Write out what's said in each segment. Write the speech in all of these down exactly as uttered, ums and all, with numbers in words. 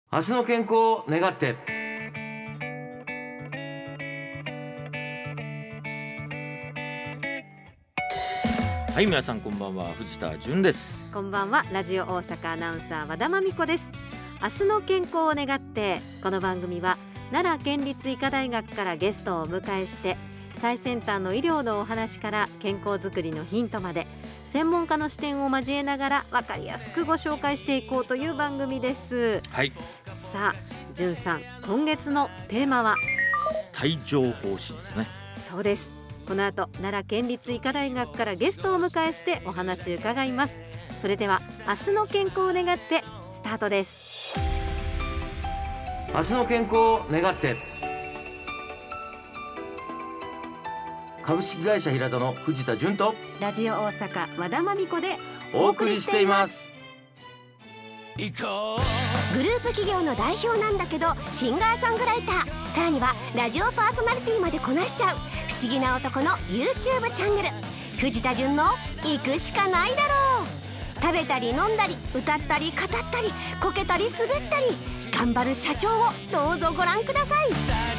明日の健康を願って。はい、皆さんこんばんは、藤田純です。 こんばんは、ラジオ大阪アナウンサー和田真美子です。明日の健康を願って、この番組は奈良県立医科大学からゲストをお迎えして、最先端の医療のお話から健康づくりのヒントまで、専門家の視点を交えながら分かりやすくご紹介していこうという番組です。 はい。 さあ、純さん、今月のテーマは帯状疱疹ですね。 そうです。この後、奈良県立医科大学からゲストをお迎えしてお話伺います。それでは明日の健康を願ってスタートです。 明日の健康を願って。株式会社平田の藤田純とラジオ大阪和田真美子でお送りしています。 グループ企業の代表なんだけどシンガーソングライター、さらにはラジオパーソナリティまでこなしちゃう不思議な男の YouTube チャンネル、藤田純の行くしかないだろう。食べたり飲んだり歌ったり語ったりこけたり滑ったり頑張る社長をどうぞご覧ください。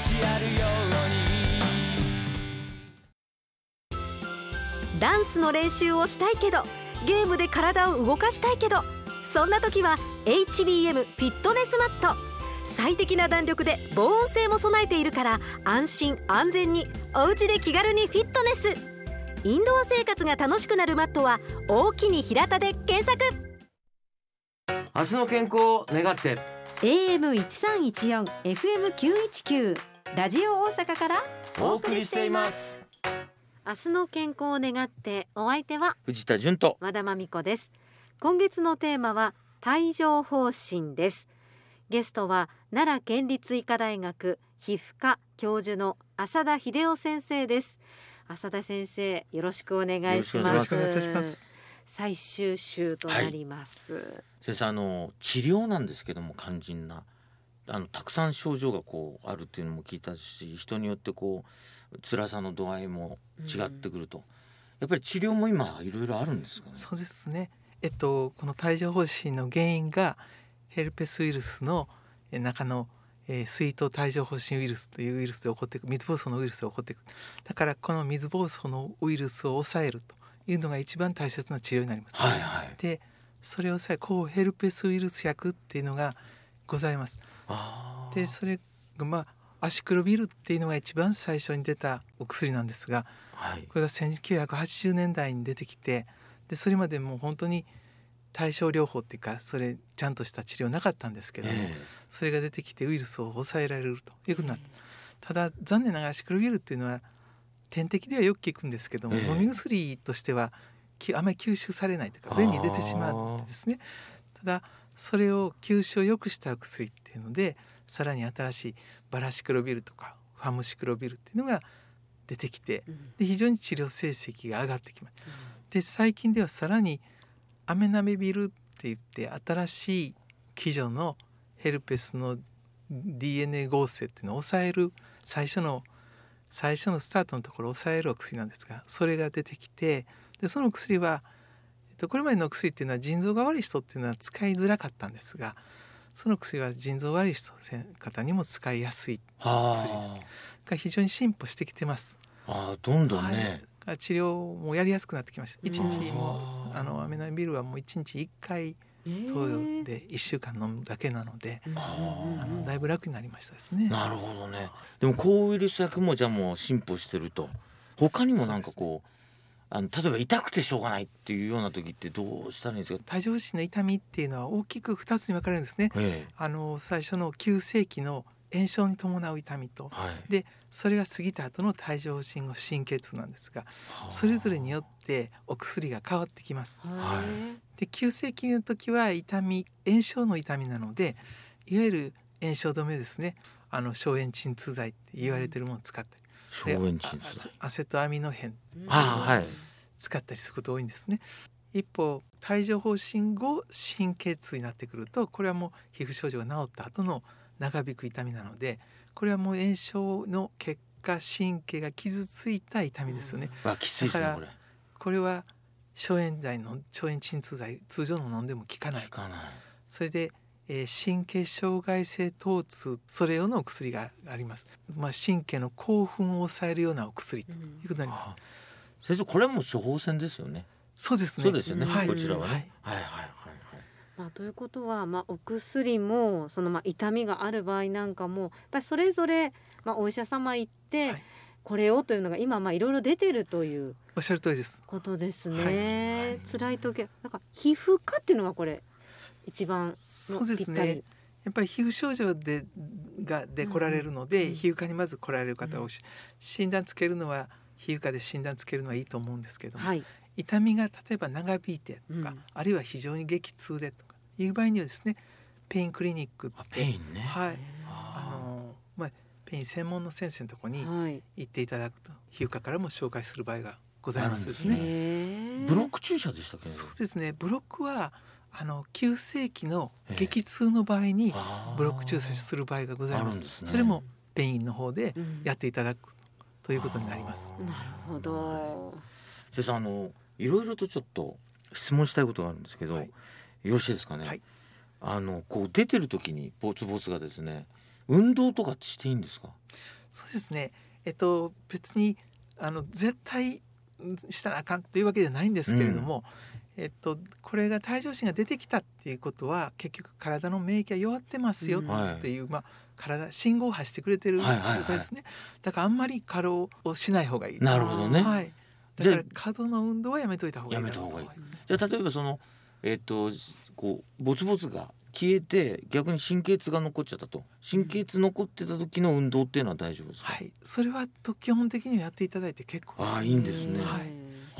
ダンスの練習をしたいけどゲームで体を動かしたいけど、そんな時は エイチビーエム フィットネスマット。最適な弾力で防音性も備えているから安心安全にお家で気軽にフィットネス。インドア生活が楽しくなるマットは大きに平田で検索。 明日の健康を願って。 エーエムいちさんいちよん エフエムきゅういちきゅう ラジオ大阪からお送りしています。 明日の健康を願って、お相手は藤田純と和田真美子です。今月のテーマは帯状疱疹です。ゲストは奈良県立医科大学皮膚科教授の浅田秀夫先生です。浅田先生、よろしくお願いします。 よろしくお願いいたします。 最終週となります、はい、 先生、あの治療なんですけども、肝心なあのたくさん症状がこうあるっていうのも聞いたし、人によってこう辛さの度合いも違ってくると、うん、やっぱり治療も今いろいろあるんですかね。 そうですね、えっと、この帯状疱疹の原因がヘルペスウイルスの中の、えー、水痘帯状疱疹ウイルスというウイルスで起こっていく、水疱瘡のウイルスで起こっていく。だからこの水疱瘡のウイルスを抑えるというのが一番大切な治療になります、 はいはい、 でそれを抑え抗ヘルペスウイルス薬っていうのがございます。 あでそれが、まあ、アシクロビルっていうのが一番最初に出たお薬なんですが、 はい、 これがせんきゅうひゃくはちじゅうねんだいに出てきて、でそれまでもう本当に対症療法っていうか、それちゃんとした治療なかったんですけども、えー、それが出てきてウイルスを抑えられるということになった。ただ残念ながらアシクロビルっていうのは点滴ではよく効くんですけども、えー、飲み薬としてはあまり吸収されないというか便に出てしまってですね。ただそれを吸収を良くした薬っていうので、さらに新しいバラシクロビルとかファムシクロビルっていうのが出てきて、で非常に治療成績が上がってきました。で最近ではさらにアメナメビルって言って新しい基準のヘルペスの ディーエヌエー 合成っていうのを抑える最初の最初のスタートのところを抑えるお薬なんですが、それが出てきて、でその薬は、えっと、これまでの薬っていうのは腎臓が悪い人っていうのは使いづらかったんですが、その薬は腎臓悪い人方にも使いやすい薬が非常に進歩してきてます。 あどんどんね、 はい、治療もやりやすくなってきました。いちにちもあのアメナビルはもういちにちいっかい投与でいっしゅうかん飲むだけなので、あのだいぶ楽になりましたですね。 なるほどね。でも抗ウイルス薬もじゃあもう進歩してると。他にもなんかこう、あの例えば痛くてしょうがないっていうような時ってどうしたらいいんですか。 帯状疱疹の痛みっていうのは大きくふたつに分かれるんですね、ええ、あの最初の急性期の炎症に伴う痛みと、はい、でそれが過ぎた後の帯状疱疹後神経痛なんですが、それぞれによってお薬が変わってきます、はい、で急性期の時は痛み炎症の痛みなので、いわゆる炎症止めですね、あの消炎鎮痛剤って言われてるものを使ったり、 消炎鎮痛剤、 アセトアミノヘンを使ったりすることが多いんですね。一方帯状疱疹後神経痛になってくると、これはもう皮膚症状が治った後の長引く痛みなので、これはもう炎症の結果神経が傷ついた痛みですよね。 あきついですね。 だからこれは消炎剤の消炎鎮痛剤通常の飲んでも効かない。 効かない。 それで、 えー、神経障害性疼痛それ用のお薬があります。まあ、神経の興奮を抑えるようなお薬ということになります。 先生これも処方箋ですよね。 そうですね。 そうですよね、 はい、 こちらはね、 はい、 はいはいはいはい。まあ、ということは、まあ、お薬もそのまあ痛みがある場合なんかもやっぱりそれぞれ、まあ、お医者様行って、はい、これをというのが今まあいろいろ出てるというおっしゃる通りですことですね、 はいはい、 辛い時なんか皮膚科っていうのがこれ一番のそうですね。やっぱり皮膚症状でがで来られるので、うん、皮膚科にまず来られる方を、うん、診断つけるのは皮膚科で診断つけるのはいいと思うんですけども、はい、痛みが例えば長引いてとか、うん、あるいは非常に激痛でとかいう場合にはですね、ペインクリニックってペインね、 はい、あのまあ、ペイン専門の先生のところに行っていただくと、はい、皮膚科からも紹介する場合がございますですね。 ブロック注射でしたっけ？ そうですね。ブロックはあの急性期の激痛の場合にブロック注射する場合がございます。すね、それもペインの方でやっていただくということになります。 なるほど。 先生、あのいろいろとちょっと質問したいことがあるんですけど、はい、よろしいですかね。はい、あのこう出てる時にボツボツがですね、運動とかってしていいんですか？ そうですね。えっと別にあの絶対したらあかんというわけではないんですけれども、うん、えっとこれが帯状疱が出てきたっていうことは結局体の免疫が弱ってますよっていう、うん、まあ体信号を発してくれてる状態ですね。だからあんまり過労をしない方がいい。 なるほどね。 はい。だから過度の運動はやめといた方がいい。 やめた方がいい。じゃあ例えばそのえっとこうボツボツが消えて逆に神経痛が残っちゃったと、神経痛残ってた時の運動っていうのは大丈夫ですか？ はい、それは基本的にはやっていただいて結構です。 ああ、いいんですね。 はい、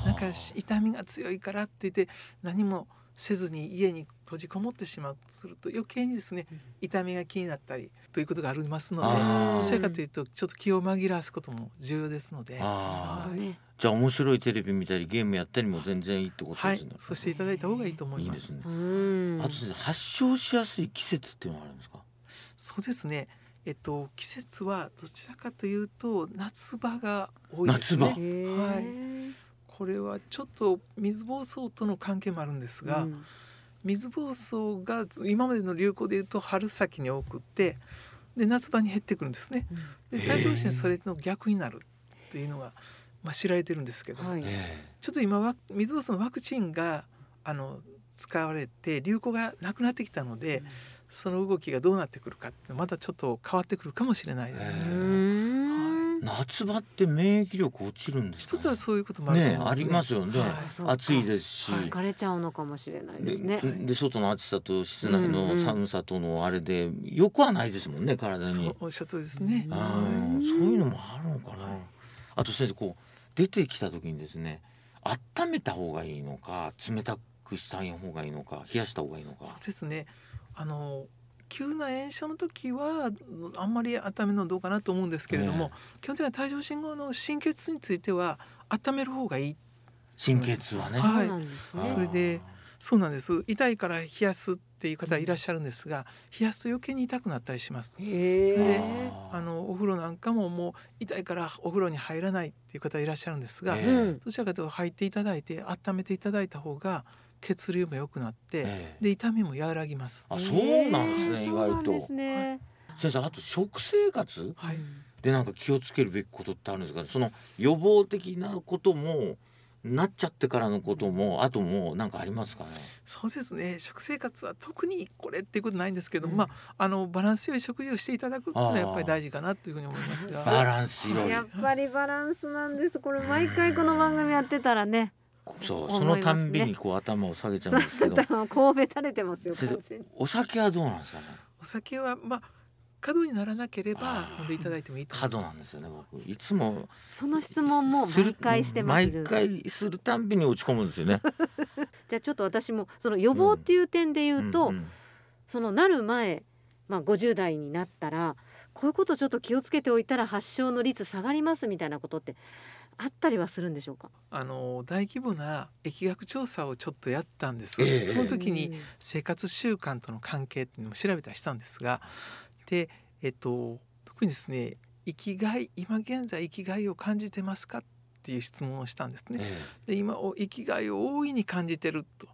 なんか痛みが強いからって言って何もせずに家に閉じこもってしまうとすると余計にですね、痛みが気になったりということがありますので、どちらかというとちょっと気を紛らわすことも重要ですので、 あ、はい、じゃあ面白いテレビ見たりゲームやったりも全然いいってことですね。 はい、そうしていただいた方がいいと思います。 いいですね。あと発症しやすい季節っていうのはあるんですか？ そうですね。えっと季節はどちらかというと夏場が多いですね。 夏場。 はい。これはちょっと水疱瘡との関係もあるんですが、うん、水疱瘡が今までの流行でいうと春先に多くってで夏場に減ってくるんですね。で帯状疱それの逆になるっていうのが、まあ、知られてるんですけど、はい、ちょっと今は水疱瘡のワクチンがあの使われて流行がなくなってきたので、うん、その動きがどうなってくるかってまたちょっと変わってくるかもしれないですけど、 夏場って免疫力落ちるんですかね。 一つはそういうこともあると思いますね。 ね、ありますよね。はい、暑いですし、 疲れちゃうのかもしれないですね。 で、で外の暑さと室内の寒さとのあれでよくはないですもんね、体に。 そうおっしゃる通りですね。 あ、そういうのもあるのかな。はい、あと先生、こう出てきた時にですね、温めた方がいいのか冷たくした方がいいのか冷やした方がいいのか。 そうですね。あの急な炎症の時はあんまり温めるのどうかなと思うんですけれども、えー、基本的には帯状疱後の神経痛については温める方がいい。 神経痛はね。 はい。それでそうなんです。痛いから冷やすっていう方いらっしゃるんですが、冷やすと余計に痛くなったりします。で、あのお風呂なんかももう痛いからお風呂に入らないっていう方いらっしゃるんですが、えー、どちらかというと入っていただいて温めていただいた方が血流も良くなって、えー、で痛みも和らぎます。 あ、そうなんですね。意外と。 ね、 はい、先生、あと食生活、はい、でなんか気をつけるべきことってあるんですか？その予防的なこともなっちゃってからのこともあともなんかありますかね？ そうですね。食生活は特にこれっていうことないんですけど、うん、まああのバランス良い食事をしていただくっていうのはやっぱり大事かなというふうに思いますが。 バランス良い。 やっぱりバランスなんです。これ毎回この番組やってたらね。 そう、そのたんびにこう頭を下げちゃうんですけど。 神戸垂れてますよ。 お酒はどうなんですかね？ お酒はまあ過度にならなければ飲んでいただいてもいいと思います。 過度なんですよね。僕いつもその質問も毎回してます。 毎回するたんびに落ち込むんですよね。 じゃあちょっと私もその予防っていう点で言うと、うんうんうん、そのなる前、まあ、ごじゅう代になったらこういうことちょっと気をつけておいたら発症の率下がりますみたいなことってあったりはするんでしょうか？ あの大規模な疫学調査をちょっとやったんです、えー、その時に生活習慣との関係っていうのも調べたりしたんですが、で、えっと、特にですね、生きがい今現在生きがいを感じてますかっていう質問をしたんですね。えー、で今生きがいを大いに感じてると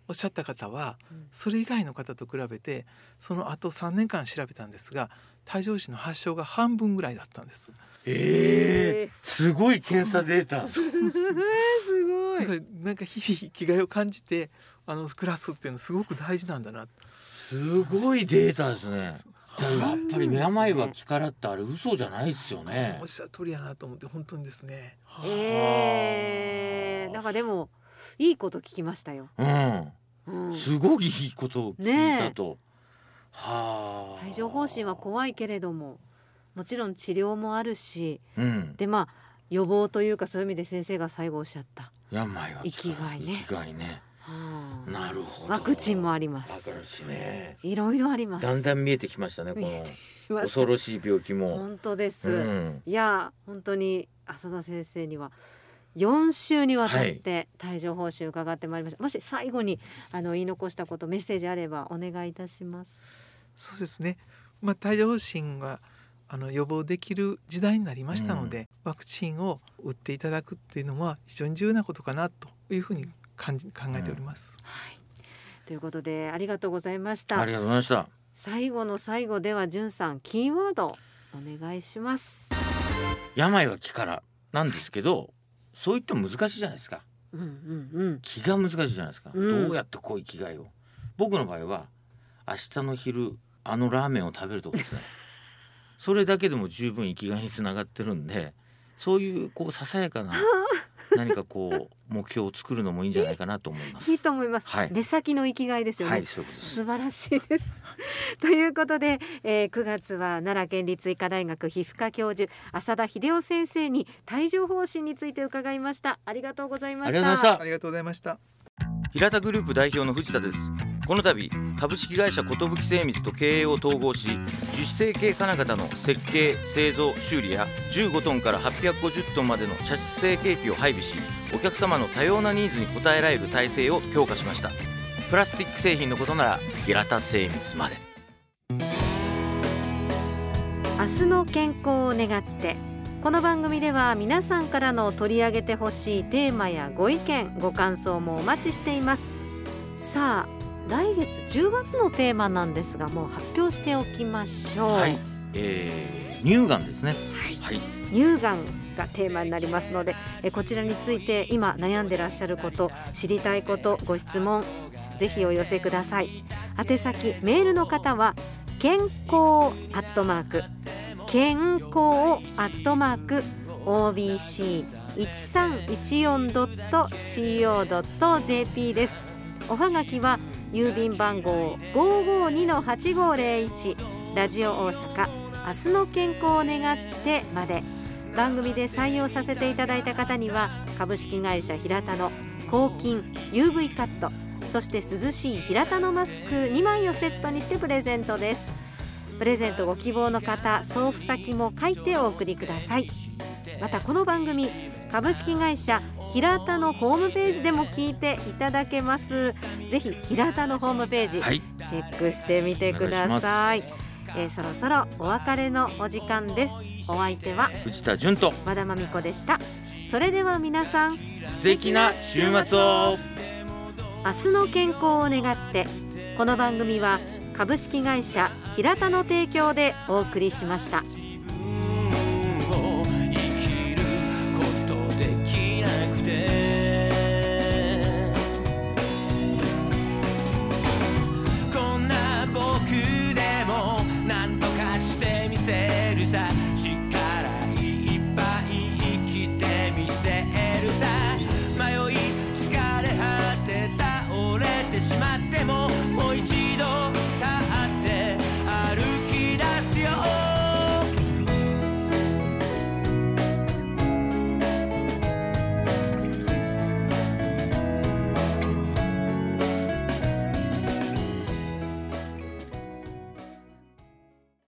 おっしゃった方は、 うん、 それ以外の方と比べてその後さんねんかん調べたんですが、帯状疱疹の発症が半分ぐらいだったんです。 えー、すごい検査データ。 すごい。 だからなんか日々生きがいを感じてあの暮らすっていうのはすごく大事なんだな。 すごいデータですね。じゃあやっぱり病は気からってあれ嘘じゃないですよね。 おっしゃる通りやなと思って本当にですね。 えー、なんかでもいいこと聞きましたよ。 うん、 うん、 すごいいいことを聞いたと。 はあ。帯状疱疹は怖いけれども、もちろん治療もあるし、 うん、 でまあ予防というかそういう意味で先生が最後おっしゃった病は生きがいね。 生きがいね。はあ、なるほど。 ワクチンもあります。 わかるしね。 いろいろあります。 だんだん見えてきましたね、この恐ろしい病気も。 本当です。 うん、 いや本当に浅田先生にはよん週にわたって帯状疱疹伺ってまいりました。もし最後にあの言い残したこと、メッセージあればお願いいたします。 そうですね、まあ、帯状疱疹はあの予防できる時代になりましたので、うん、ワクチンを打っていただくっていうのは非常に重要なことかなというふうに感じ考えております、 うん、はい、ということでありがとうございました。 ありがとうございました。 最後の最後ではじゅんさんキーワードお願いします。 病は気からなんですけど、そう言っても難しいじゃないですか、 うんうんうん、 気が難しいじゃないですか、うん、どうやってこう生きがいを。僕の場合は明日の昼あのラーメンを食べるとこですねそれだけでも十分生きがいにつながってるんで、そういうこうささやかな何かこう目標を作るのもいいんじゃないかなと思います。 いいと思います、はい、目先の生きがいですよね、 はい、そういうことです。 素晴らしいですということで、えー、くがつは奈良県立医科大学皮膚科教授浅田秀夫先生に帯状疱疹について伺いました。ありがとうございました。 ありがとうございました。 平田グループ代表の藤田です。この度株式会社寿精密と経営を統合し、樹脂成形金型の設計製造修理やじゅうごトンからはっぴゃくごじゅっトンまでの射出成形機を配備し、お客様の多様なニーズに応えられる体制を強化しました。プラスチック製品のことなら平田精密まで。 明日の健康を願って、この番組では皆さんからの取り上げてほしいテーマやご意見ご感想もお待ちしています。さあ来月じゅうがつのテーマなんですが、もう発表しておきましょう。 はい、えー、乳がんですね、 はいはい、乳がんがテーマになりますので、えこちらについて今悩んでらっしゃること、知りたいこと、ご質問ぜひお寄せください。宛先メールの方は健康アットマーク健康アットマーク オービーシーいちさんいちよんドットシーオードットジェーピー です。おはがきは郵便番号 ごーごーにのはちごーぜろいち ラジオ大阪明日の健康を願ってまで。番組で採用させていただいた方には株式会社平田の抗菌 ユーブイ カット、そして涼しい平田のマスクにまいをセットにしてプレゼントです。プレゼントご希望の方、送付先も書いてお送りください。またこの番組株式会社平田のホームページでも聞いていただけます。ぜひ平田のホームページ、はい、チェックしてみてください。えー、そろそろお別れのお時間です。お相手は藤田純と和田真美子でした。それでは皆さん素敵な週末を。 明日の健康を願って、この番組は株式会社平田の提供でお送りしました。